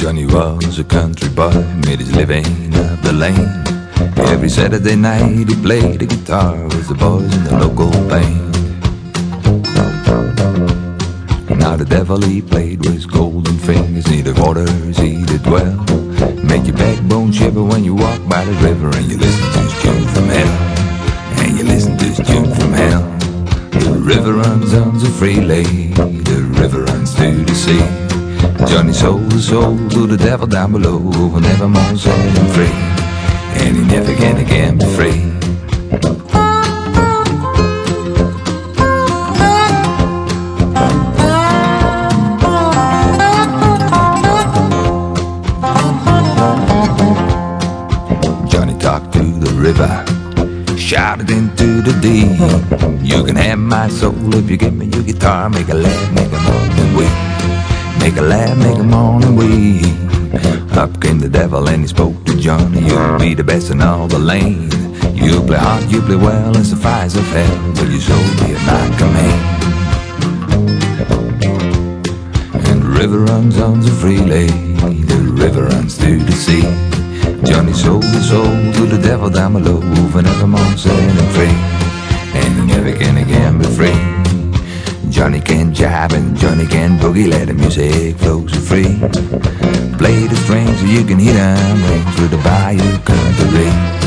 Johnny was a country boy, made his living up the lane. Every Saturday night he played the guitar with the boys in the local band. Now the devil he played with golden fingers, neither waters he did dwell. Make your backbone shiver when you walk by the river and you listen to his tune from hell. And you listen to his tune from hell. The river runs on so freely, the river runs to the sea. Johnny sold his soul to the devil down below, who never more set him free, and he never can again be free. Johnny talked to the river, shouted into the deep. You can have my soul if you give me your guitar. Make a laugh, make a moan and weep. Make a laugh, make a moan and weep. Up came the devil and he spoke to Johnny. You'll be the best in all the lane. You play hard, you play well, it's the fires of hell, but your soul be at my command. And the river runs on so freely, the river runs to the sea. Johnny sold his soul to the devil down below, for nevermore set him free, and he never can again be free. Johnny can jive and Johnny can boogie, let the music flow so free. Play the strings so you can hear them ring through the bayou country.